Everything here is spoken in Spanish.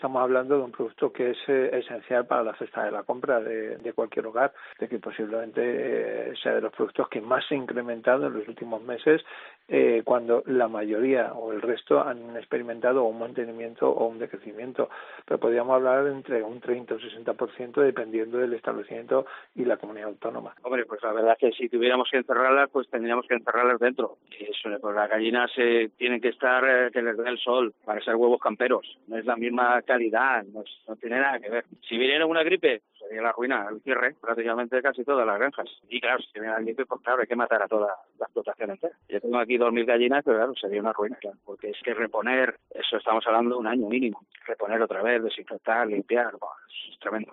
Estamos hablando de un producto que es esencial para la cesta de la compra de cualquier hogar, de que posiblemente sea de los productos que más se ha incrementado en los últimos meses, cuando la mayoría o el resto han experimentado un mantenimiento o un decrecimiento. Pero podríamos hablar entre un 30 o 60% dependiendo del establecimiento y la comunidad autónoma. Hombre, pues la verdad es que si tuviéramos que encerrarlas, pues tendríamos que encerrarlas dentro. Eso, pues las gallinas tienen que estar, que les dé el sol para ser huevos camperos. No es la misma calidad, no tiene nada que ver. Si viniera una gripe, sería la ruina, el cierre prácticamente de casi todas las granjas. Y claro, si viene la gripe, pues claro, hay que matar a toda la explotación entera. Yo tengo aquí 2.000 gallinas, pero claro, sería una ruina, claro, porque es que reponer, eso estamos hablando de un año mínimo. Reponer otra vez, desinfectar, limpiar, es tremendo.